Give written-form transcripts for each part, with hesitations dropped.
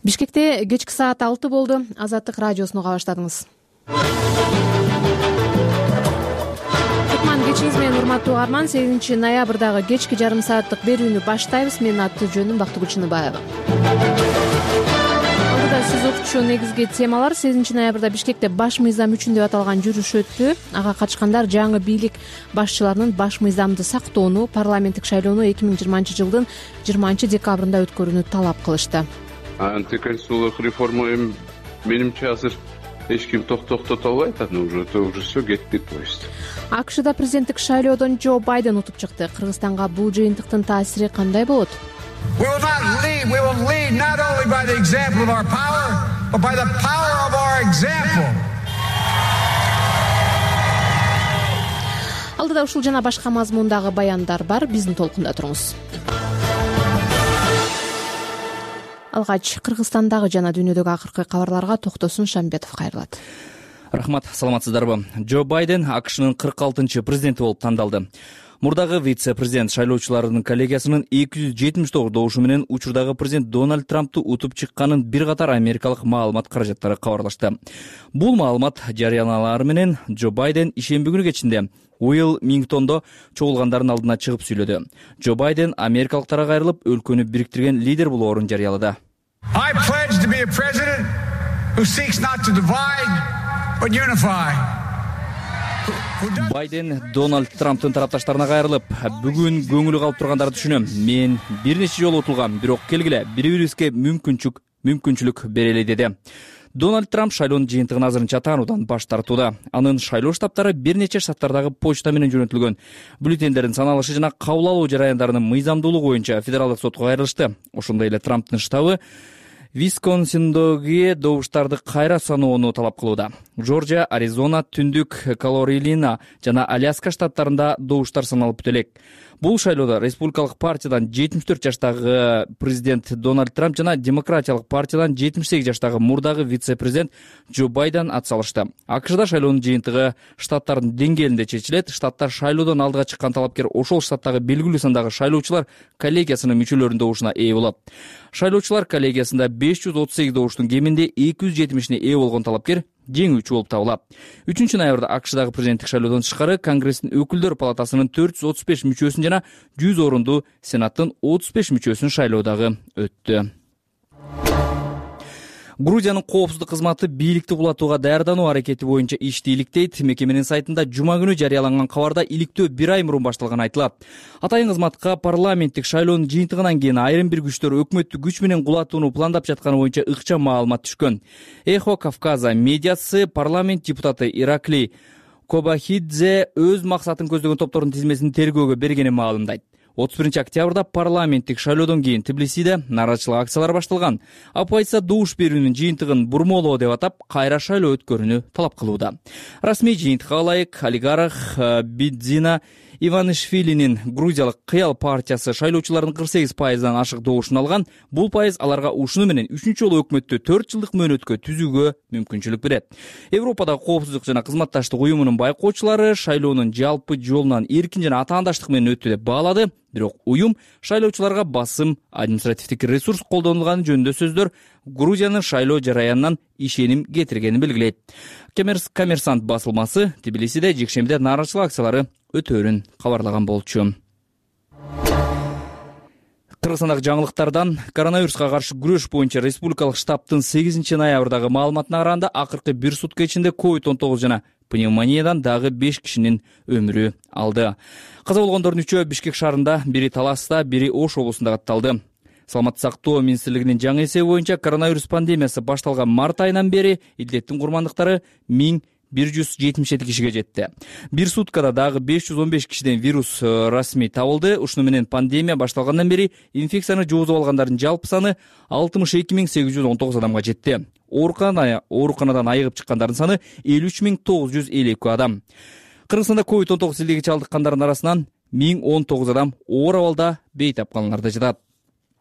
Бишкекте кечки саат 6 болду. Азаттык радиосуну уга баштадыңыз. Кутман кечиңиз менен урматтуу угарман. 8 ноябрдагы кечки жарым сааттык берүүнү баштайбыз. Менин аты-жөнүм Бактыгүл Чыныбаева. Алдыда сиз укчу негизги темалар. 8 ноябрда Бишкекте баш мыйзам үчүн деп аталган жүрүш өттү. Ага катышкандар жаңы бийлик башчыларынын баш мыйзамды сактоону, парламенттик шайлоону 2020 жылдын 20 декабрында өткөрүүнү талап кылышты. Антиконституциялык реформа менимче азыр эч ким токтото албайт, уже все кетти поезд. АКШда президенттик шайлоодон Джо Байден утуп чыкты. Кыргызстанга бул жыйынтыктын таасири кандай болот? We will lead not only by the example of our power, but by the power of our example. Алдыда ушул жана башка мазмундагы баяндар бар. Биздин толкунда туруңуз. Алгач Кыргызстандагы жана дүйнөдөгү акыркы кабарларга Токтосун Шамбетов кайрылат. Рахмат, саламатсыздарбы? Джо Байден АКШнын 46-чы президенти болуп тандалды. Мурдагы вице-президент шайлоочуларынын коллегиясынын 279 добушу менен учурдагы президент Дональд Трампту утуп чыкканын бир катар америкалык маалымат каражаттары кабарлашты. Бул маалымат жарыяналары менен Джо Байден ишемби күнү кечинде Уилмингтондо чогулгандардын алдына чыгып сүйлөдү. Джо Байден америкалыктарга кайрылып, өлкөнү бириктирген лидер болоорун жарыялады. I pledge to be a president who seeks not to divide but unify. Байден Дональд Трамптын тарапташтарына кайрылып, бүгүн көңүлү калып тургандарды түшүнөм. Мен бир нече жолу утулгам, бирок келгиле бири-бирибизге мүмкүнчүлүк берели деди. Дональд Трамп шайлоонун жыйынтыгын азырынча таануудан баш тартууда. Анын шайлоо штабтары бир нече штаттардагы почта менен жөнөтүлгөн бюллетендердин саналышы жана кабыл алуу жараяндарынын мыйзамдуулугу боюнча федералдык сотко кайрылышты. Ошондой эле Трамптын штабы Висконсиндоги добуштарды кайра саноону талап кылууда. Жоржия, Аризона, Түндүк Каролина жана Аляска штаттарында добуштар саналып бүтө элек. Бул шайлоодо республикалык партиядан 74 жаштагы президент Дональд Трамп жана демократиялык партиядан 78 жаштагы мурдагы вице-президент Джо Байден атсалышты. АКШда шайлоонун жыйынтыгы штаттардын деңгээлинде чечилет. Штаттар шайлоодон алдыга чыккан талапкер ошол штаттагы белгилүү сандагы шайлоочулар коллегиясынын мүчөлөрүнүн добушуна ээ болот. Шайлоочулар коллегиясында 538 добуштун кеминде 270-ине ээ болгон талапкер жеңүүчү болуп табылат. 3 ноябрда АКШдагы президенттик шайлоодон тышкары Конгресстин өкүлдөр палатасынын 435 мүчөсүн жана 100 орунду Сенаттын 35 мүчөсүн шайлоодагы өттү. Грузиянын коопсуздук кызматы бийликти кулатууга даярдануу аракети боюнча ишти иликтейт. Мекеменин сайтында жума күнү жарыяланган кабарда иликтөө 1 ай мурун башталганы айтылат. Атайын кызматка парламенттик шайлоонун жыйынтыгынан кийин айрым бир күчтөр өкмөттү күч менен кулатууну пландап жатканы боюнча ыкчам маалымат түшкөн. Эхо Кавказа медиасы парламент депутаты Ираклий Кобахидзе өз максатын көздөгөн топтордун тизмесин тергөөгө бергенин маалымдайт. 31 октябрда парламенттик шайлоодон кийин Тбилисиде нараачылык акциялары башталган. Оппозиция добуш берүүнүн жыйынтыгын бурмолоо деп атап, кайра шайлоо өткөрүүнү талап кылууда. Расмий жыйынтыкка ылайык олигарх Бидзина Иванишвилинин Грузиялык Кыял партиясы шайлоочулардын 48%дан ашык добушун алган. Бул пайыз аларга ушуну менен 3-чү жолу өкмөттү 4 жылдык мөөнөткө түзүүгө мүмкүнчүлүк берет. Европадагы коопсуздук жана кызматташтык уюмунун байкоочулары шайлоонун жалпы жолунан эркин жана атаандаштык менен өттү деп баалады. Бирок уюм шайлоочуларга басым, административдик ресурс колдонулганы жөнүндө сөздөр Грузиянын шайлоо жараянынан ишеним кетиргенин белгилейт. Коммерсант басылмасы Тбилисиде жекшембиде нараачылык акциялары өтөөрүн кабарлаган болчу. Кыргызстандагы жаңылыктардан коронавируска каршы күрөш боюнча республикалык штабтын 8 ноябрдагы маалыматына караганда акыркы 1 сутка ичинде COVID-19 жана пневмониядан дагы 5 кишинин өмүрү алды. Каза болгондордун 3-өө Бишкек шаарында, бири Таласта, бири Ош облусунда катталды. Саламаттык сактоо министрлигинин жаңы эсеби боюнча коронавирус пандемиясы башталган март айынан бери илдеттин курмандыктары 1177 кишиге жетти. Бир суткада дагы 515 кишиден вирус расмий табылды. Ушуну менен пандемия башталгандан бери инфекцияны жугузуп алгандардын жалпы саны 62819 адамга жетти. Ооруканадан айыгып чыккандардын саны 53952 адам. Кыргызстанда COVID-19 илдиги чалдыккандардын арасынан 1019 адам оор абалда бейтап калгандарда жатат.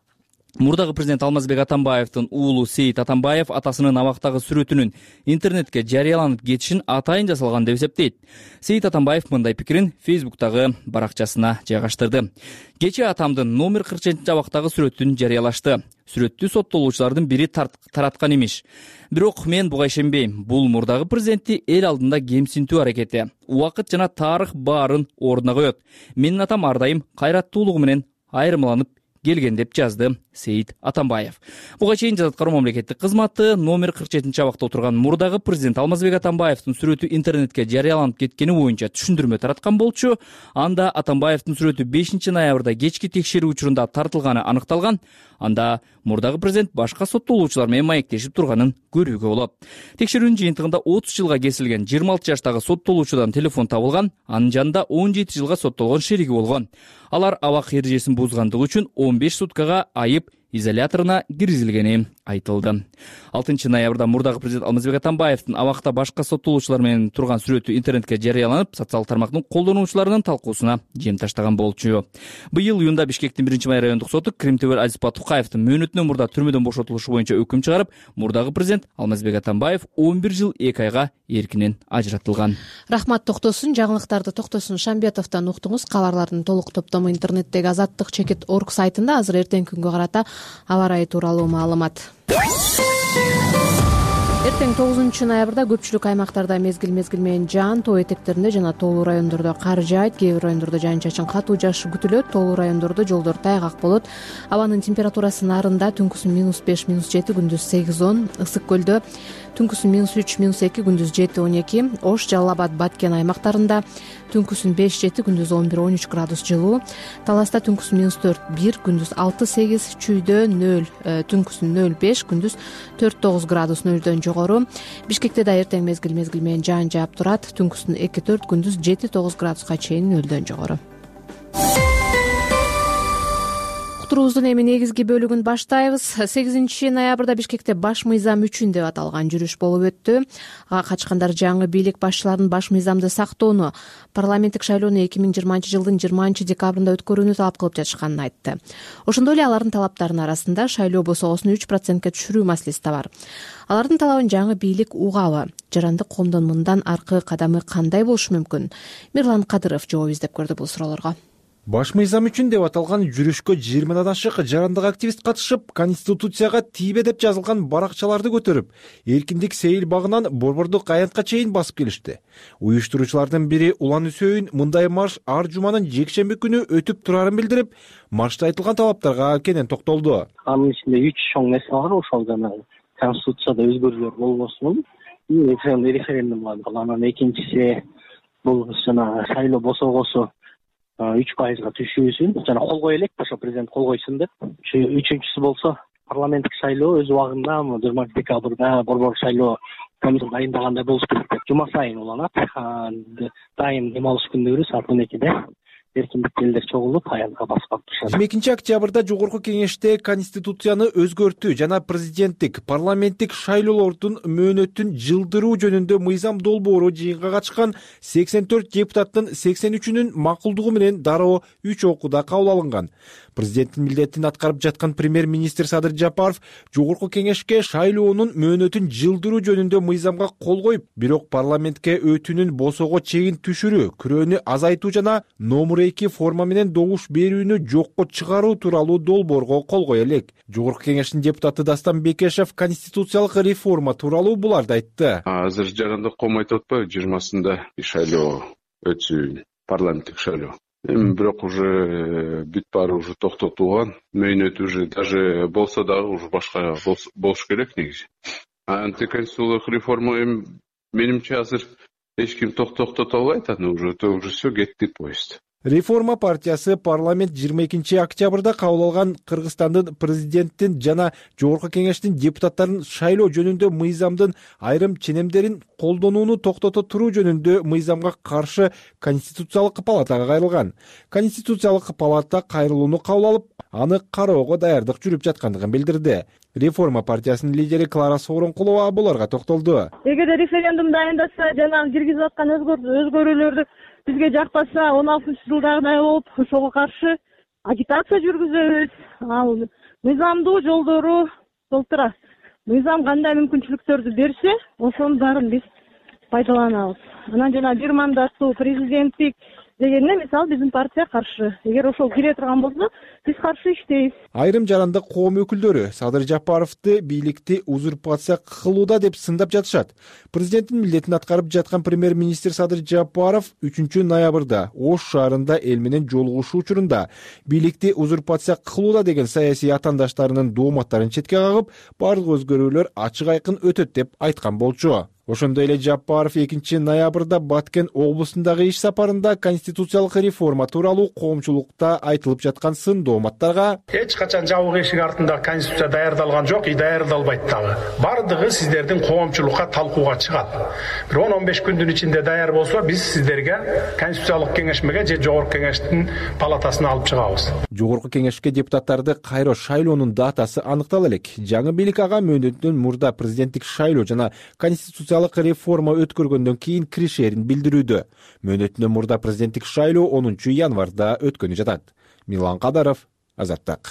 Мурдагы президент Алмазбек Атамбаевдин уулу Сейит Атамбаев атасынын абактагы сүрөтүнүн интернетке жарыяланып кетишин атайын жасалган деп эсептейт. Сейит Атамбаев мындай пикирин Фейсбуктагы баракчасына жайгаштырды. Кечээ атамдын номер 47 абактагы сүрөтүн жарыялашты. Сүрөттү соттолуучулардын бири тараткан имиш. Бирок мен буга ишенбейм. Бул мурдагы президентти эл алдында кемсинтүү аракети. Убакыт жана тарых баарын ордуна коет. Менин атам ар дайым кайраттуулугу менен айырмаланып келген деп жазды Сейит Атамбаев. Буга чейин Жаз аткаруу мамлекеттик кызматы номер 47 абакта отурган мурдагы президент Алмазбек Атамбаевдин сүрөтү интернетке жарыяланып кеткени боюнча түшүндүрмө тараткан болчу. Анда Атамбаевдин сүрөтү 5 ноябрда кечки текшерүү учурунда тартылганы аныкталган. Анда мурдагы президент башка соттолуучулар менен маектешип турганын көрүүгө болот. Текшерүүнүн жыйынтыгында 30 жылга кесилген 26 жаштагы соттолуучудан телефон табылган, анын жанында 17 жылга соттолгон шериги болгон. Алар абак эрежесин бузгандыгы үчүн 15 суткага айып изоляторуна киргизилгени айтылды. 6 ноябрда мурдагы президент Алмазбек Атамбаевдин абакта башка соттолуучулар менен турган сүрөтү интернетке жарыяланып, социалдык тармактын колдонуучуларынын талкуусуна жем таштаган болчу. Быйыл июнда Бишкектин 1-май райондук соту Кримтөбөл Азиз Батукаевдин мөөнөтүнөн мурда түрмөдөн бошотулушу боюнча өкүм чыгарып, мурдагы президент Алмазбек Атамбаев 11 жыл 2 айга эркинен ажыратылган. Рахмат токтосун, жаңылыктарды Токтосун Шамбетовдон уктуңуз. Кабарлардын толук топтому интернеттеги azаттык.org сайтында азыр эртеңки күнгө карата аба ырайы тууралуу маалымат. Эртең 9 ноябрда көпчүлүк аймактарда мезгил менен жаан, тоо этектеринде жана тоолуу райондордо кар жаайт, кээ бир райондордо жаан-чачын катуу жаашы күтүлөт. Тоолуу райондордо жолдор тайгак болот. Абанын температурасы нарында түнкүсүн -5, -7, күндүз 8-10, ысык көлдө түнкүсүн -3, -2, күндүз 7-12, Ош, Жалал Абад, Баткен аймактарында түнкүсүн 5-7, күндүз 11-13 градус жылуу. Таласта түнкүсүн -4-1, күндүз 6-8, Чүйдө 0, түнкүсүн 0-5, күндүз 4-9 градус нөлдөн жогору. Бишкекте да эртең мезгил менен жаан жаап турат. Түнкүсүн 2-4, күндүз 7-9 градуска чейин нөлдөн жогору. Уктуруубуздун эми негизги бөлүгүн баштайбыз. 8 ноябрда Бишкекте баш мыйзам үчүн деп аталган жүрүш болуп өттү. Ага качкандар жаңы бийлик башчыларынын баш мыйзамды сактоону, парламенттик шайлоону 2020 жылдын 20 декабрында өткөрүүнү талап кылып жатышканын айтты. Ошондой эле алардын талаптарынын арасында шайлоо босогосун 3%ке түшүрүү маселеси да бар. Алардын талабын жаңы бийлик угабы? Жарандык коомдун мындан аркы кадамы кандай болушу мүмкүн? Мирлан Кадыров жооп издеп көрдү бул суроолорго. Баш мыйзам үчүн деп аталган жүрүшкө 20 ашык жарандык активист катышып, Конституцияга тийбе деп жазылган баракчаларды көтөрүп, эркиндик сейил багынан Борбордук аянтка чейин басып келишти. Уюштуруучулардын бири Улан Үсөйүн мындай марш ар жуманын жекшемби күнү өтүп турарын билдирип, маршта айтылган талаптарга кенен токтолду. Анын ичинде 3 чоң нерсе бар, ошол жана Конституцияда өзгөрүүлөр болбосун, референдум бар. Анан экинчиси бул жана шайлоо босогосу 3%га түшүүсүн жана кол элек, ошо президент кол койсун деп. Үчүнчүсү болсо парламенттик шайлоо өз убагында 20 декабрда борбор шайлоо комиссиясы дайындагандай болуш керек деп. Жума сайын уланат. Дайым дем алыш күндөрү саат 12-де эркиндик элдер чогулуп аянтка басып турушат. 22 октябрда жогорку кеңеште Конституцияны өзгөртүү жана президенттик, парламенттик шайлоолордун мөөнөтүн жылдыруу жөнүндө мыйзам долбоору жыйынга катышкан 84 депутаттын 83-үнүн макулдугу менен дароо 3 окууда кабыл алынган. Президенттин милдетин аткарып жаткан премьер-министр Садыр Жапаров жогорку кеңешке шайлоонун мөөнөтүн жылдыруу жөнүндө мыйзамга кол коюп, бирок парламентке өтүүнүн босого чегин түшүрүү, күрөөнү азайтуу жана номер 2 форма менен добуш берүүнү жокко чыгаруу тууралуу долбоорго кол кое элек. Жогорку кеңештин депутаты Дастан Бекешев конституциялык реформа тууралуу буларды айтты. Азыр жарандык коом айтып атпайбы 20-сында шайлоо өтсүн, парламенттик шайлоо. Бирок уже бүт баары уже токтотулган, мөөнөт уже даже болсо дагы уже башка болуш керек негизи. Антиконституциялык реформа менимче азыр эч ким токтото албайт, аны уже все кетти поезд. Реформа партиясы парламент 22 октябрда кабыл алган Кыргызстандын президенттин жана жогорку кеңештин депутаттарын шайлоо жөнүндө мыйзамдын айрым ченемдерин колдонууну токтото туруу жөнүндө мыйзамга каршы Конституциялык палатага кайрылган. Конституциялык палата кайрылууну кабыл алып, аны кароого даярдык жүрүп жаткандыгын билдирди. Реформа партиясынын лидери Клара Сооронкулова буларга токтолду. Эгерде референдум дайындаса жана киргизип аткан өзгөрүүлөрдү бизге жакпаса 16-жылдагыдай болуп, ошого каршы агитация жүргүзөбүз. Ал мыйзамдуу жолдору толтура. Мыйзам кандай мүмкүнчүлүктөрдү берсе, ошонун баарын биз пайдаланабыз. Анан жана бир мандаттуу президенттик дегенде мисалы биздин партия каршы. Эгер ошол кире турган болсо, биз каршы иштейбиз. Айрым жарандык коом өкүлдөрү Садыр Жапаровду бийликти узурпация кылууда деп сындап жатышат. Президенттин милдетин аткарып жаткан премьер-министр Садыр Жапаров 3 ноябрда Ош шаарында эл менен жолугушуу учурунда бийликти узурпация кылууда деген саясий атаандаштарынын дооматтарын четке кагып, бардык өзгөрүүлөр ачык айкын өтөт деп айткан болчу. Ошондой эле Жапаров 2 ноябрда Баткен облусундагы иш сапарында конституциялык реформа тууралуу коомчулукта айтылып жаткан сын дооматтарга эч качан жабык эшик артында конституция даярдалган жок, даярдалбайт дагы. Бардыгы сиздердин коомчулукка талкууга чыгат. Бир 10-15 күндүн ичинде даяр болсо, биз сиздерге конституциялык кеңешмеге же жогорку кеңештин палатасына алып чыгабыз. Жогорку кеңешке депутаттарды кайра шайлоонун датасы аныктала элек. Жаңы бийлик ага мөөнөттөн мурда президенттик шайлоо жана конституциялык реформа өткөргөндөн кийин киришерин билдирүүдө. Мөөнөтүнөн мурда президенттик шайлоо 10 январда өткөнү жатат. Милан Кадаров, Азаттык.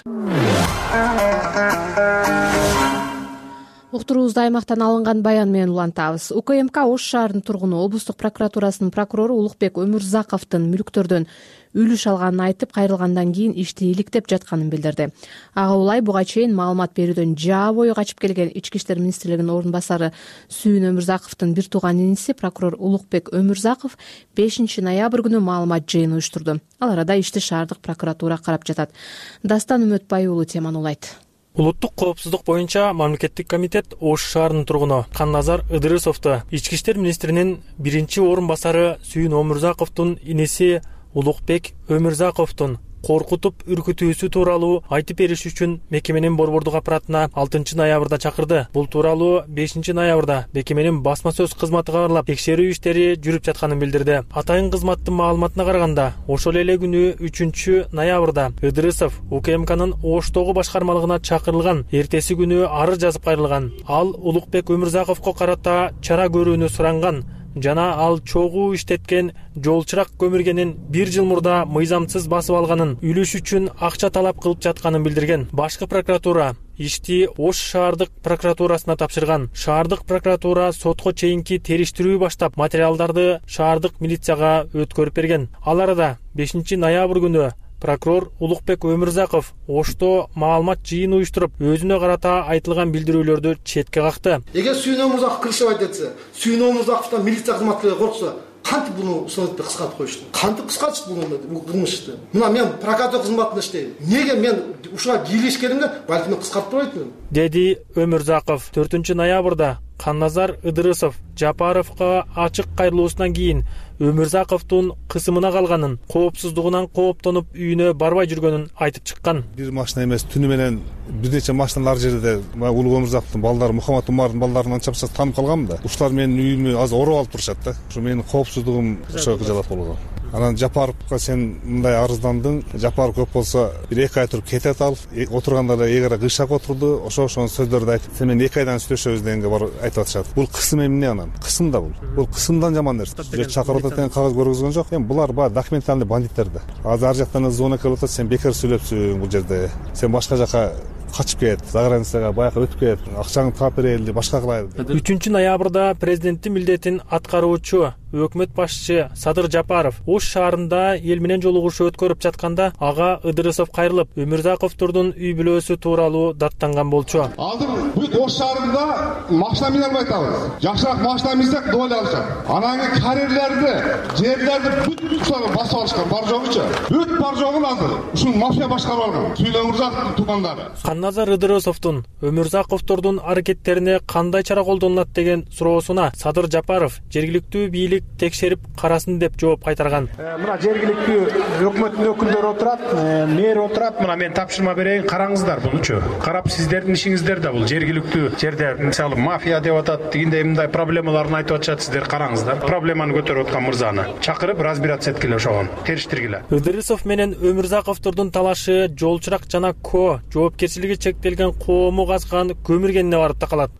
Уктуруубузду аймактан алынган баян менен улантабыз. УКМК Ош шаарынын тургуну облустук прокуратурасынын прокурору Улукбек Өмүрзаковдун мүлктөрдөн үлүш алганын айтып, кайрылгандан кийин ишти иликтеп жатканын билдирди. Ага улай буга чейин маалымат берүүдөн жаа бою качып келген Ички иштер министрлигинин орун басары Сүйүн Өмүрзаковдун бир тууган иниси прокурор Улукбек Өмүрзаков 5 ноябрь күнү маалымат жыйыны уюштурду. Ал арада ишти шаардык прокуратура карап жатат. Дастан Үмөтбай уулу теманы улайт. Улуттук коопсуздук боюнча мамлекеттик комитет Ош шаарынын тургуну Канназар Ыдырысовду Ички иштер министринин биринчи орун басары Сүйүн Өмүрзаковдун иниси Улукбек Өмүрзаковдун коркутуп үркүтүүсү тууралуу айтып бериш үчүн мекеменин борбордук аппаратына 6 ноябрда чакырды. Бул тууралуу 5 ноябрда мекеменин басма сөз кызматы кабарлап, текшерүү иштери жүрүп жатканын билдирди. Атайын кызматтын маалыматына караганда, ошол эле күнү 3 ноябрда Ыдырысов УКМКнын Оштогу башкармалыгына чакырылган, эртеси күнү арыз жазып кайрылган. Ал Улукбек Өмүрзаковго карата чара көрүүнү суранган жана ал чогуу иштеткен жолчурак көмүргенин 1 жыл мурда мыйзамсыз басып алганын, үлүш үчүн акча талап кылып жатканын билдирген. Башкы прокуратура ишти Ош шаардык прокуратурасына тапшырган. Шаардык прокуратура сотко чейинки териштирүү баштап, материалдарды шаардык милицияга өткөрүп берген. Ал арада 5 ноябрь күнү прокурор Улукбек Өмүрзаков Ошто маалымат жыйыны уюштуруп, өзүнө карата айтылган билдирүүлөрдү четке какты. Эгер Сүйүн Өмүрзаков кырсып айтса, Сүйүн Өмүрзаковдон милиция кызматкерлери коркса, кантип буну сотто кыскартып коюшту? Кантип кыскартышты бул кылмышты? Мына мен прокуратура кызматында иштейм. Неге мен ушуга кийлешкенимде балким кыскартпайт? Деди Өмүрзаков 4 ноябрда Канназар Ыдырысов Жапаровго ачык кайрылуусунан кийин Өмүрзаковдун кысымына калганын, коопсуздугунан кооптонуп үйүнө барбай жүргөнүн айтып чыккан. Бир машина эмес, түнү менен бир нече машиналар жерде Улук Өмүрзаковдун балдары, Мухаммад Умардын балдарынан чапсак таанып калганмын да. Ушулар менин үйүмө азыр ороп алып турушат да. Ушу менин коопсуздугум ошого кыжалат болгон. Анан Жапаровго сен мындай арыздандың, Жапаров көп болсо бир 2 ай туруп кетет ал. Отурганда эле эгере кыйшак отурду, ошол сөздөрдү айтып, сен мен 2 айдан сүйлөшөбүз дегенге бар айтып атышат. Бул кысым эмне анан? Кысым да бул. Бул кысымдан жаман нерсе. Чакырып атат кагаз көргөзгөн жок. Эми булар баягы документальный бандиттер да. Азыр ар жактан звонок келип атат, сен бекер сүйлөпсүң бул жерде. Сен башка жака качып кет, заграницага баягы өтүп кет, акчаңды таап берели, башка кылайлы. 3 ноябрда президенттин милдетин аткаруучу өкмөт башчы Садыр Жапаров Ош шаарында эл менен жолугушуу өткөрүп жатканда ага Ыдырысов кайрылып, Өмүрзаковдун үй бүлөсү тууралуу даттанган болчу. Азыр бүт Ош шаарында машина мине албай атабыз. Жакшыраак машина минсек доля алышат. Анан карьерлерди, жерлерди бүт басып алышкан, бар жогучу. Бүт бар жогун азыр ушул мафия башкарып алган. Сүйүн Өмүрзаковдун туугандары. Канназар Ыдырысовдун Өмүрзаковдордун аракеттерине кандай чара колдонулат деген суроосуна Садыр Жапаров жергиликтүү бийлик текшерип карасын деп жооп кайтарган. Мына жергиликтүү өкмөттүн өкүлдөрү отурат, мэр отурат. Мына мен тапшырма берейин, караңыздар бунучу. Карап сиздердин ишиңиздер да бул. Жергиликтүү жерде мисалы мафия деп атат, дегенде мындай проблемаларын айтып атышат, сиздер караңыздар. Проблеманы көтөрүп аткан мырзаны чакырып разбираться эткиле ошогон, териштиргиле. Ыдырысов менен Өмүрзаковдордун талашы жолчурак жана жоопкерчилиги чектелген коому казган көмүргенине барып такалат.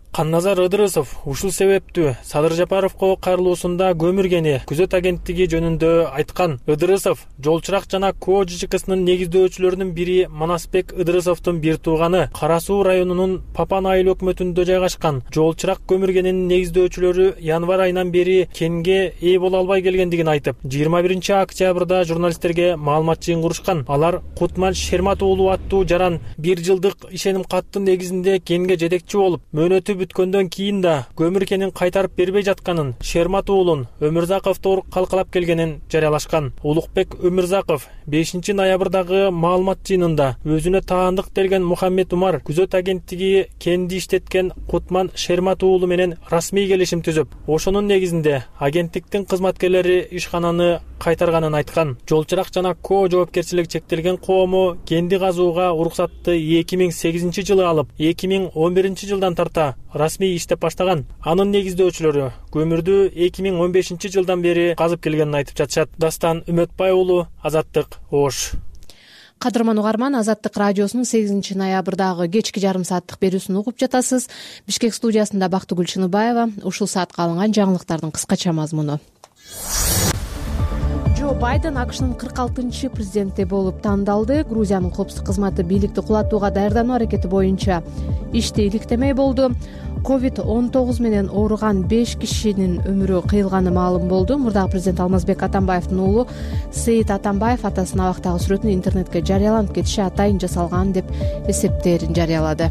Канназар Ыдырысов ушул себептүү Садыр Жапаровго кайрылуусунда көмүргени күзөт агенттиги жөнүндө айткан. Ыдырысов Жолчурак жана КО ЖЧКсынын негиздөөчүлөрүнүн бири Манасбек Ыдырысовдун бир тууганы Кара Суу районунун Папан айыл өкмөтүндө жайгашкан Жолчурак көмүргенинин негиздөөчүлөрү январь айынан бери кенге ээ боло албай келгендигин айтып, 21 октябрда журналисттерге маалымат жыйынтырышкан. Алар Кутман Шермат уулу аттуу жаран 1 жылдык ишеним каттын негизинде кенге жетекчи болуп, мөөнөтү бүткөндөн кийин да көмүр кенин кайтарып бербей жатканын, Шермат уулун Өмүрзаков туур калкалап келгенин жарыялашкан. Улукбек Өмүрзаков 5 ноябрдагы маалымат жыйынында өзүнө таандык делген Мухаммед Умар күзөт агенттиги кенди иштеткен Кутман Шермат уулу менен расмий келишим түзүп, ошонун негизинде агенттиктин кызматкерлери ишкананы кайтарганын айткан. Жолчурак жана КО жоопкерчилиги чектелген коому кенди казууга уруксатты 2008 жылы алып, 2011 жылдан тарта расмий иштеп баштаган. Анын негиздөөчүлөрү көмүрдү 2015 жылдан бери казып келгенин айтып жатышат. Дастан Үмөтбай уулу, Азаттык, Ош. Кадырман угарман, Азаттык радиосунун 8 ноябрдагы кечки жарым сааттык берүүсүн угуп жатасыз. Бишкек студиясында Бактыгүл Чыныбаева. Ушул саатка алынган жаңылыктардын кыскача мазмуну. Джо Байден АКШнын 46-чы президенти болуп тандалды. Грузиянын коопсуздук кызматы бийликти кулатууга даярдануу аракети боюнча ишти иликтемей болду. COVID-19 менен ооруган 5 кишинин өмүрү кыйылганы маалым болду. Мурдагы президент Алмазбек Атамбаевдин уулу Сейит Атамбаев атасынын абактагы сүрөтүн интернетке жарыяланып кетиши атайын жасалган деп эсептерин жарыялады.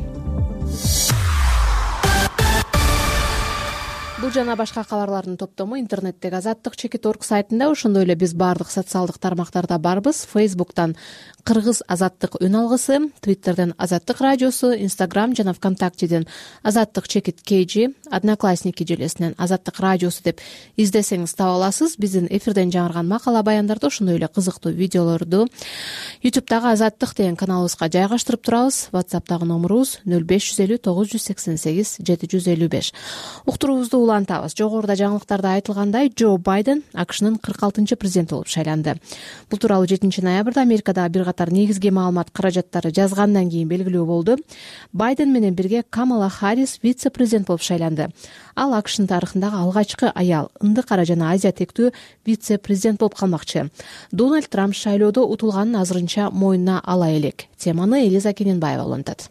Бул жана башка кабарлардын топтому интернеттеги azattik.org сайтында, ошондой эле биз баардык социалдык тармактарда барбыз. Facebook'тан Кыргыз Азаттык үн алгысы, Twitter'ден Азаттык радиосу, Instagram жана ВКонтактеден azattik_kg, Одноклассники желесинен Азаттык радиосу деп издесеңиз таба аласыз. Биздин эфирден жаңырган макала баяндарды, ошондой эле кызыктуу видеолорду YouTube'дагы Азаттык деген каналыбызга жайгаштырып турабыз. WhatsApp'тагы номерубуз 0550 988 755. Уктуруубузду улантабыз. Жогоруда жаңылыктарда айтылгандай, Джо Байден АКШнын 46-чы президенти болуп шайланды. Бул тууралуу 7 ноябрда Америкадагы бир катар негизги маалымат каражаттары жазгандан кийин белгилүү болду. Байден менен бирге Камала Харрис вице-президент болуп шайланды. Ал АКШнын тарыхындагы алгачкы аял, Ынды кара жана Азия тектүү вице-президент болуп калмакчы. Дональд Трамп шайлоодо утулганын азырынча мойнуна ала элек. Теманы Элиза Кененбаева улантат.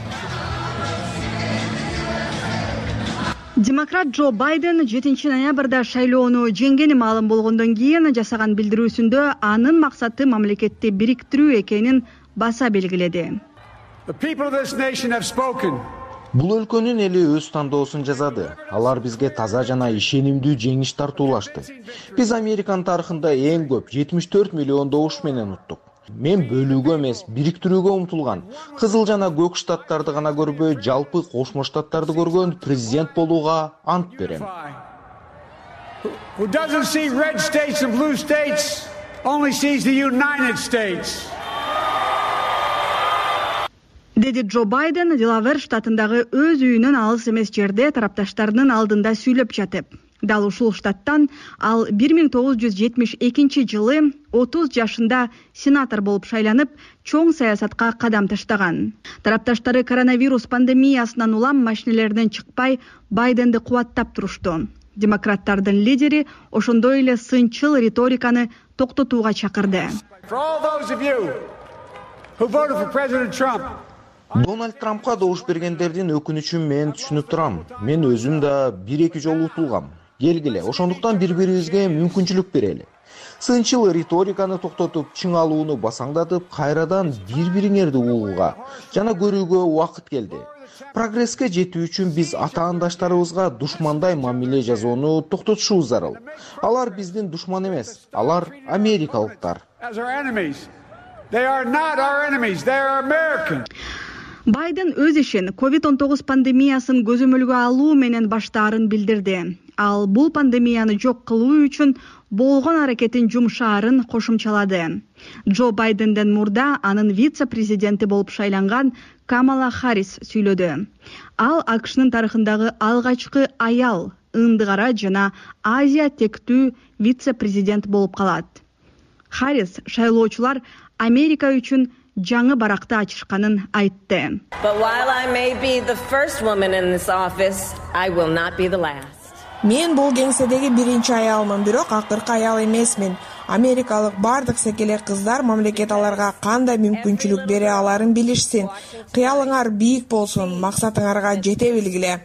Демократ Джо Байден 7 ноябрда шайлоону жеңгени маалым болгондон кийин жасаган билдирүүсүндө анын максаты мамлекетти бириктирүү экенин баса белгиледи. Бул өлкөнүн эли өз тандоосун жасады. Алар бизге таза жана ишенимдүү жеңиш тартуулашты. Биз Американын тарыхында эң көп 74 миллион добуш менен уттук. Мен бөлүүгө эмес, бириктирүүгө умтулган, кызыл жана көк штаттарды гана көрбөй, жалпы Кошмо Штаттарды көргөн президент болууга ант берем. Who doesn't see red states and blue states, only sees the United States. Деди Джо Байден Делавер штатындагы өз үйүнүн алыс эмес жерде тарапташтарынын алдында сүйлөп жатып. Дал ушул штаттан ал 1972 жылы 30 жашында сенатор болуп шайланып, чоң саясатка кадам таштаган. Тарапташтары коронавирус пандемиясынан улам машинелерден чыкпай, Байденди кубаттап турушту. Демократтардын лидери ошондой эле сынчыл риториканы токтотууга чакырды. Дональд Трампка добуш бергендердин өкүнүчүн мен түшүнүп турам. Мен өзүм да 1-2 жолу утулгам. Келгиле, ошондуктан бири-бирибизге мүмкүнчүлүк берели. Сынчыл риториканы токтотуп, чың алууну басаңдатып, кайрадан бири-бириңерди угууга жана көрүүгө убакыт келди. Прогресске жетүү үчүн биз атаандаштарыбызга душмандай мамиле жасоону токтотушубуз зарыл. Алар биздин душман эмес, алар америкалыктар. Байден өз ишин COVID-19 пандемиясын көзөмөлгө алуу менен баштаарын билдирди. Ал бул пандемияны жок кылуу үчүн болгон аракетин жумшаарын кошумчалады. Джо Байденден мурда анын вице-президенти болуп шайланган Камала Харрис сүйлөдү. Ал АКШнын тарыхындагы алгачкы аял, Ынды кара жана Азия тектүү вице-президент болуп калат. Харрис шайлоочулар Америка үчүн жаңы баракты ачышканын айтты. Мен бул кеңседеги биринчи аялмын, бирок акыркы аял эмесмин. Америкалык бардык секелек кыздар мамлекет аларга кандай мүмкүнчүлүк бере аларын билишсин. Кыялыңар бийик болсун, максатыңарга жете билгиле.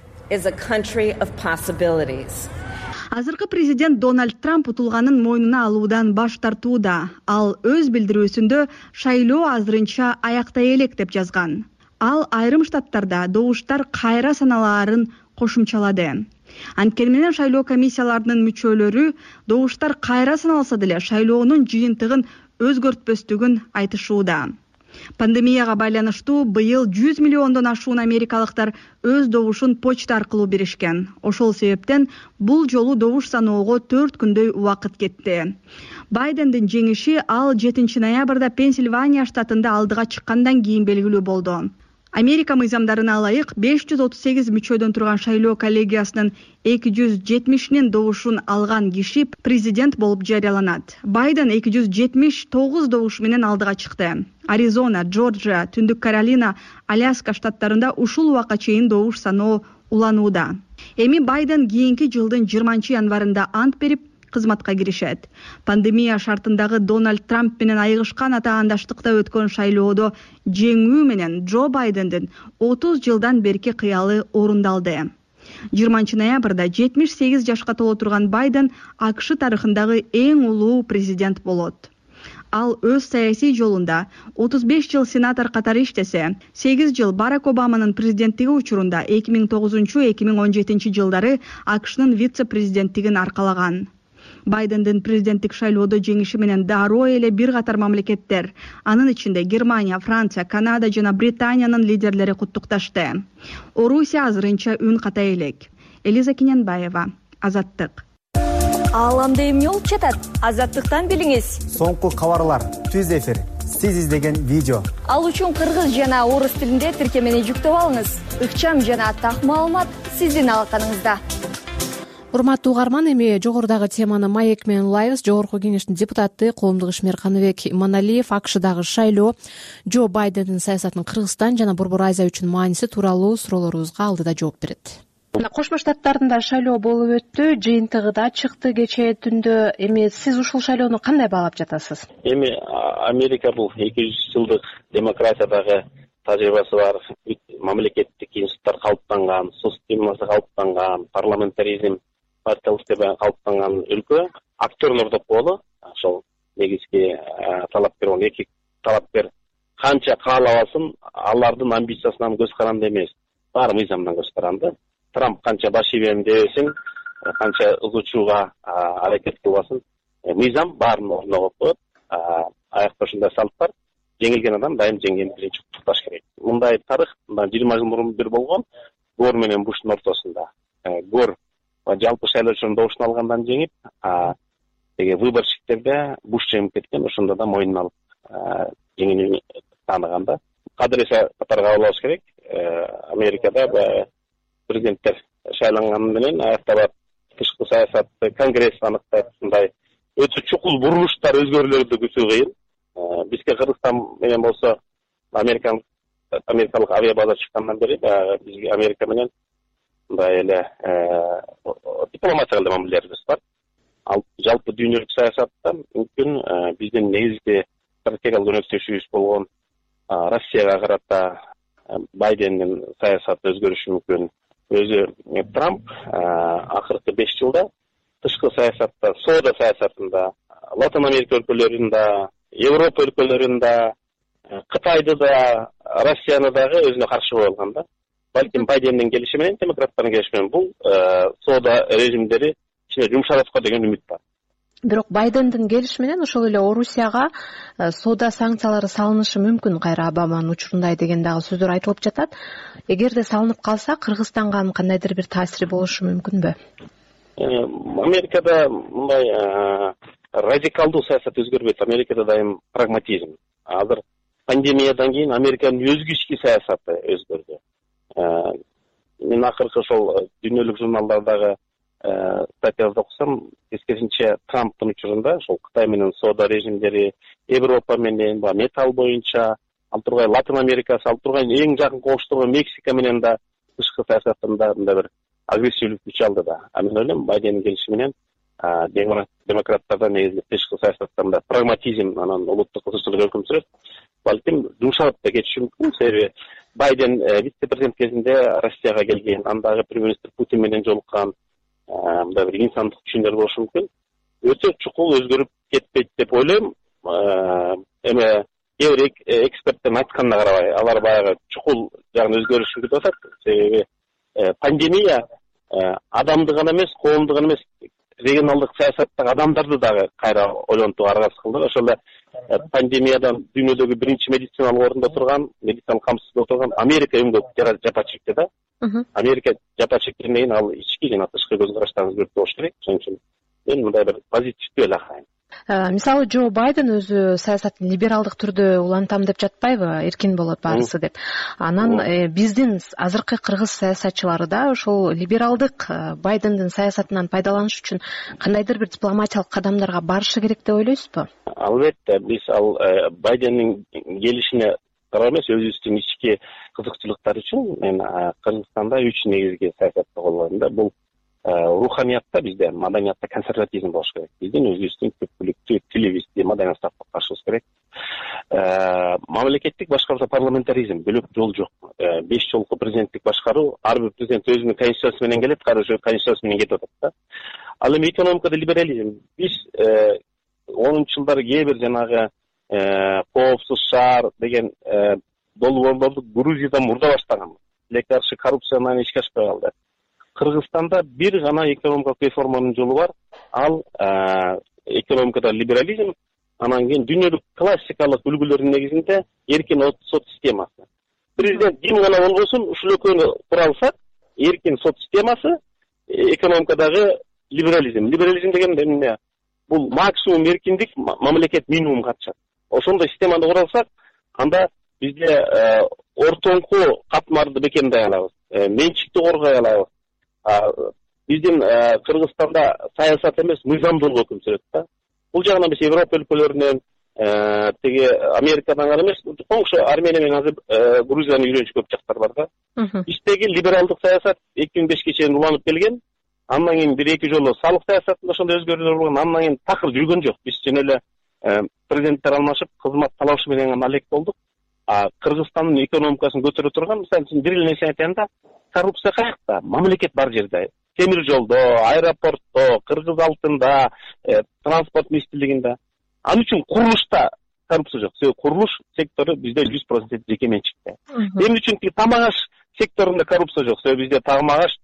Азыркы президент Дональд Трамп утулганын мойнуна алуудан баш тартууда. Ал өз билдирүүсүндө шайлоо азырынча аяктай элек деп жазган. Ал айрым штаттарда добуштар кайра саналаарын кошумчалады. Анткени менен шайлоо комиссияларынын мүчөлөрү добуштар кайра саналса деле шайлоонун жыйынтыгын өзгөртпөстүгүн айтышууда. Пандемияга байланыштуу быйыл 100 миллиондон ашуун америкалыктар өз добушун почта аркылуу беришкен. Ошол себептен бул жолу добуш саноого 4 күндөй убакыт кетти. Байдендин жеңиши ал 7 ноябрда Пенсильвания штатында алдыга чыккандан кийин белгилүү болду. Америка мыйзамдарына ылайык 538 мүчөдөн турган шайлоо коллегиясынын 270нин добушун алган киши президент болуп жарыяланат. Байден 279 добуш менен алдыга чыкты. Аризона, Джорджия, Түндүк Каролина, Аляска штаттарында ушул убакка чейин добуш саноо уланууда. Эми Байден кийинки жылдын 20-январында ант берип кызматка киришет. Пандемия шартындагы Дональд Трамп менен айыгышкан атаандаштыкта өткөн шайлоодо жеңүү менен Джо Байдендин 30 жылдан берки кыялы орундалды. 20 ноябрда 78 жашка толо турган Байден АКШ тарыхындагы эң улуу президент болот. Ал өз саясий жолунда 35 жыл сенатор катары иштесе, 8 жыл Барак Обаманын президенттиги учурунда 2009-2017 жылдары АКШнын вице-президенттигин аркалаган. Байдендин президенттик шайлоодо жеңиши менен дароо эле бир катар мамлекеттер, анын ичинде Германия, Франция, Канада жана Британиянын лидерлери куттукташты. Орусия азырынча үн ката элек. Элиза Кененбаева, Азаттык. Ааламда эмне болуп жатат? Азаттыктан билиңиз. Соңку кабарлар, түз эфир, сиз издеген видео. Ал үчүн кыргыз жана орус тилинде тиркемени жүктөп алыңыз. Ыкчам жана так маалымат сиздин алаканыңызда. Урматтуу угарман, эми жогорудагы теманы маек менен улайбыз. Жогорку кеңештин депутаты Коомдук ишмер Каныбек Иманалиев АКШдагы шайлоо Джо Байдендин саясатынын Кыргызстан жана Борбор Азия үчүн мааниси тууралуу суроолорубузга алдыда жооп берет. Кошмо Штаттарында шайлоо болуп өттү, жыйынтыгы да чыкты кечээ түндө. Эми сиз ушул шайлоону кандай баалап жатасыз? Эми Америка бул 200 жылдык демократиядагы тажрыйбасы бар, мамлекеттик институттар калыптанган, сот системасы калыптанган, парламентаризм, партиялык система калыптанган өлкө. Актерлор деп коелу, ошол негизги талапкер болгон эки талапкер канча каалабасын, алардын амбициясынан көз каранды эмес, баары мыйзамдан көз каранды. Трамп канча баш ийбейм дебесин, канча ызгучууга аракет кылбасын, мыйзам баарын ордуна коюп коет. Аякта ушундай салт бар. Жеңилген адам дайым жеңгенин биринчи куттукташ керек. Мындай тарых 20 жыл мурун бир болгон Гор менен Буштун ортосунда. Гор жалпы шайлоочунун добушун алгандан жеңип, выборщиктерде Буш жеңип кеткен, ошондо да мойнуна алып жеңүүнү тааныганда. Кадыресе катарга алабыз керек. Америкада президенттер шайланганы менен аяктап тышкы саясатты Конгресс аныктайт, ушундай өтө чукул бурулуштар, өзгөрүүлөрдү күтүү кыйын. Бизге Кыргызстан менен болсо америкалык авиабаза чыккандан бери бизге Америка менен мындай эле дипломатиялык мамилелерибиз бар. Ал жалпы дүйнөлүк саясатта мүмкүн биздин негизги стратегиялык өнөктөшүбүз болгон Россияга карата Байдендин саясаты өзгөрүшү мүмкүн. Өзү Трамп акыркы 5 жылда тышкы саясатта, соода саясатында, Латын Америка өлкөлөрүндө, Европа өлкөлөрүндө, Кытайды да, Россияны дагы өзүнө каршы кое алган да. Балким Байдендин келиши менен, демократтардын келиши менен бул соода режимдери кичине жумшалат деген үмүт бар. Бирок Байдендин келиши менен ошол эле Орусияга соода санкциялары салынышы мүмкүн, кайра Обаманын учурундай деген дагы сөздөр айтылып жатат. Эгерде салынып калса, Кыргызстанга кандайдыр бир таасири болушу мүмкүнбү? Америкада мындай радикалдуу саясат өзгөрбөйт. Америкада дайым прагматизм. Азыр пандемиядан кийин Американын өзгө ички саясаты өзгөрдү. Мен акыркы ошол дүйнөлүк журналдардагы статьяларды окусам, тескерисинче Трамптын учурунда ошол Кытай менен соода режимдери, Европа менен металл боюнча, ал тургай Латын Америкасы, ал тургай эң жакын коштогон Мексика менен да тышкы саясатында мындай бир агрессивдүү күч алды да. Мен ойлойм Байдендин келиши менен демократтарда негизи тышкы саясаттарында прагматизм, анан улуттук кызыкчылык өкүм сүрөт. Балким жумшап да кетиши мүмкүн. Себеби Байден вице-президент кезинде Россияга келген, андагы премьер-министр Путин менен жолуккан, мындай бир инсандык түшүндөр болушу мүмкүн. Өтө чукул өзгөрүп кетпейт деп ойлойм. Эме кээ бир эксперттердин айтканына карабай, алар баягы чукул жагын өзгөрүшүн күтүп атат. Себеби пандемия адамды гана эмес, коомду гана эмес, регионалдык саясаттагы адамдарды дагы кайра ойлонтууга аракет кылды. Ошол эле пандемиядан дүйнөдөгү биринчи медициналык орунда турган, медициналык камсыздыкта турган Америка өңгө жапа чекти да. Америка жапа чеккенден кийин ал ички жана тышкы көз караштарын өзгөртүү болуш керек. Ошон үчүн мен мындай бир позитивдүү эле карайм. Мисалы Джо Байден өзү саясатын либералдык түрдө улантам деп жатпайбы, эркин болот баарысы деп. Анан биздин азыркы кыргыз саясатчылары да ошол либералдык Байдендин саясатынан пайдаланыш үчүн кандайдыр бир дипломатиялык кадамдарга барышы керек деп ойлойсузбу? Албетте, биз ал Байдендин келишине карап эмес, өзүбүздүн ички кызыкчылыктар үчүн мен Кыргызстанда 3 негизги саясатты колдойм да. Бул руханиятта бизде, маданиятта консерватизм болуш керек. Биздин өзүбүздүн көпчүлүктүү тилибизди, маданиятты сакташыбыз керек. Мамлекеттик башкарууда парламентаризм, бөлөк жол жок. 5 жолку президенттик башкаруу, ар бир президент өзүнүн конституциясы менен келет, каршы конституциясы менен кетип атат да. Ал эми экономикада либерализм. Биз 10-жылдары кээ бир жанагы коопсуз шаар деген долбоорлорду Грузияда мурда баштаган. Тилекке каршы коррупцияны ишке ашпай калды. Кыргызстанда бир гана экономикалык реформанын жолу бар. Ал экономикада либерализм, анан кийин дүйнөлүк классикалык үлгүлөрдүн негизинде эркин сот системасы. Президент ким гана болбосун, ушул экөөнү кура алсак, эркин сот системасы, экономикадагы либерализм. Либерализм деген эмне? Бул максимум эркиндик, мамлекет минимум катышат. Ошондой системаны кура алсак, анда бизде ортоңку катмарды бекемдей алабыз, менчикти коргой алабыз. Биздин Кыргызстанда саясат эмес, мыйзамдуулук өкүм сүрөт да. Бул жагынан биз Европа өлкөлөрүнөн, теги Америкадан гана эмес, коңшу Армения менен азыр Грузияны үйрөнүш көп жактар бар да. Биздеги либералдык саясат 2005 чейин уланып келген. Андан кийин 1-2 жолу салык саясатында ошондой өзгөрүүлөр болгон. Андан кийин такыр жүргөн жок. Биз жөн эле президенттер алмашып, кызмат талашы менен гана алек болдук. Кыргызстандын экономикасын көтөрө турган, мисалы үчүн бир эле нерсе айтайын да, коррупция каякта? Мамлекет бар жерде. Темир жолдо, аэропортто, Кыргыз алтында, транспорт министрлигинде. Ал үчүн курулушта коррупция жок. Себеби курулуш сектору бизде 100% жеке менчикте. Эмне үчүн тамак аш секторунда коррупция жок? Себеби бизде тамак аш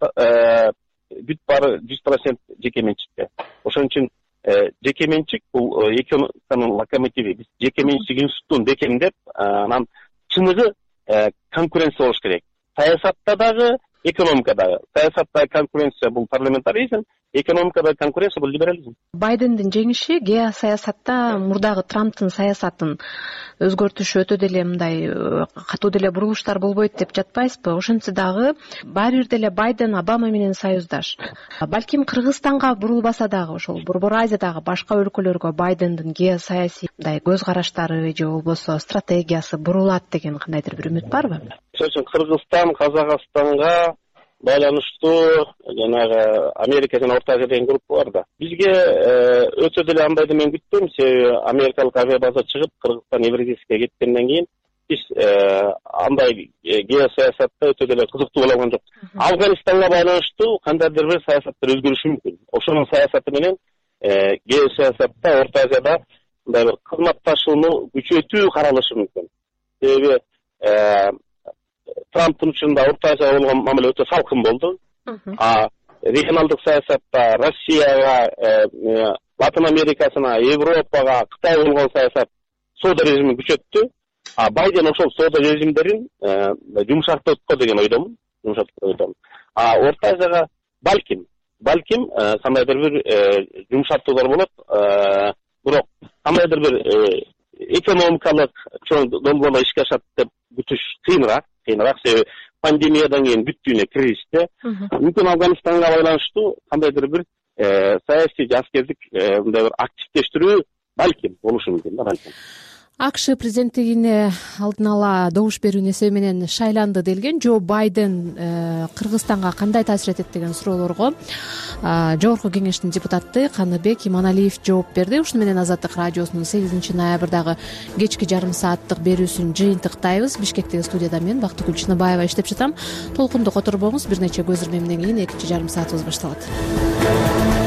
бүт баары 100% жеке менчикте. Ошон үчүн жеке менчик бул экономиканын локомотиви. Биз жеке менчик институтун бекемдеп, анан чыныгы конкуренция болуш керек. Саясатта дагы, экономикадагы. Саясатта конкуренция бул парламентаризм, экономикада конкуренция бул либерализм. Байдендин жеңиши геосаясатта мурдагы Трамптын саясатын өзгөртүшү өтө деле мындай катуу деле бурулуштар болбойт деп жатпайсызбы? Ошентсе дагы баары бир деле Байден Обама менен союздаш. Балким Кыргызстанга бурулбаса дагы ошол Борбор Азиядагы башка өлкөлөргө Байдендин геосаясий мындай көз караштары же болбосо стратегиясы бурулат деген кандайдыр бир үмүт барбы? Ошон Кыргызстан, Казакстанга байланыштуу жанагы Америка жана Орто Азия деген группа бар да. Бизге өтө деле андайды мен күттүм. Себеби америкалык авиабаза чыгып Кыргызстан Евразийскке кеткенден кийин биз андай геосаясатта өтө деле кызыктуу боло алган жок. Афганистанга байланыштуу кандайдыр бир саясаттар өзгөрүшү мүмкүн. Ошонун саясаты менен геосаясатта Орто Азияда мындай бир кызматташууну күчөтүү каралышы мүмкүн. Себеби Трамптын учурунда Орто Азияга болгон мамиле өтө салкын болду. Регионалдык саясатта Россияга, Латын Америкасына, Европага, Кытайга болгон саясат соода режимин күчөттү. Байден ошол соода режимдерин жумшартпакка деген ойдомун. Орто Азияга балким кандайдыр бир жумшартуулар болот. Бирок кандайдыр бир экономикалык чоң долбоорлор ишке ашат деп күтүш кыйыныраак, себеби пандемиядан кийин бүт дүйнө кризисте. Мүмкүн Афганистанга байланыштуу кандайдыр бир саясий же аскердик мындай бир активдештирүү балким болушу мүмкүн да балким. акш президенттигине алдын ала добуш берүү эсеби менен шайланды делген Джо Байден Кыргызстанга кандай таасир этет деген суроолорго жогорку кеңештин депутаты Каныбек Иманалиев жооп берди. Ушуну менен Азаттык радиосунун 8 ноябрдагы кечки жарым сааттык берүүсүн жыйынтыктайбыз. Бишкектеги студияда мен Бактыгүл Чыныбаева иштеп жатам. Толкунду которбоңуз, бир нече көз ирмемден кийин экинчи жарым саатыбыз башталат.